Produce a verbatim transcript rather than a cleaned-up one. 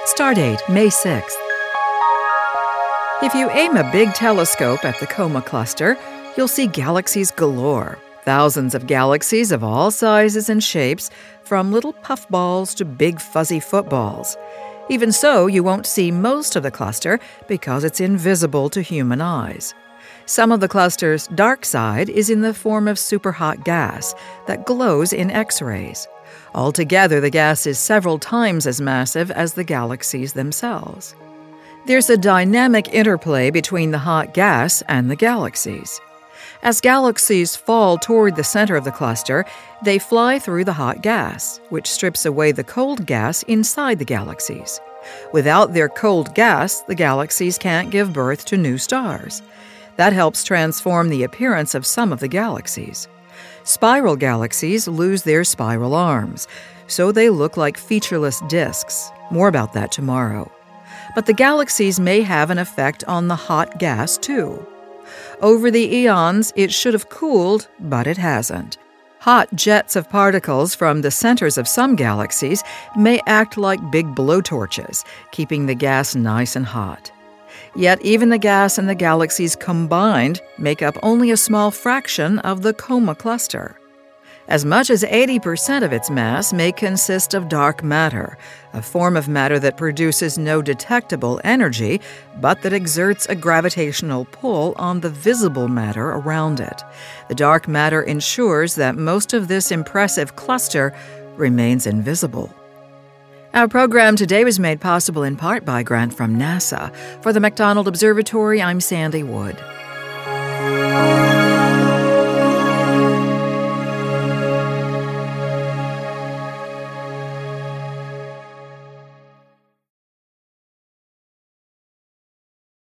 Stardate, May sixth. If you aim a big telescope at the Coma Cluster, you'll see galaxies galore. Thousands of galaxies of all sizes and shapes, from little puffballs to big fuzzy footballs. Even so, you won't see most of the cluster because it's invisible to human eyes. Some of the cluster's dark side is in the form of superhot gas that glows in X-rays. Altogether, the gas is several times as massive as the galaxies themselves. There's a dynamic interplay between the hot gas and the galaxies. As galaxies fall toward the center of the cluster, they fly through the hot gas, which strips away the cold gas inside the galaxies. Without their cold gas, the galaxies can't give birth to new stars. That helps transform the appearance of some of the galaxies. Spiral galaxies lose their spiral arms, so they look like featureless disks. More about that tomorrow. But the galaxies may have an effect on the hot gas, too. Over the eons, it should have cooled, but it hasn't. Hot jets of particles from the centers of some galaxies may act like big blowtorches, keeping the gas nice and hot. Yet even the gas in the galaxies combined make up only a small fraction of the Coma Cluster. As much as eighty percent of its mass may consist of dark matter, a form of matter that produces no detectable energy, but that exerts a gravitational pull on the visible matter around it. The dark matter ensures that most of this impressive cluster remains invisible. Our program today was made possible in part by a grant from NASA. For the McDonald Observatory, I'm Sandy Wood.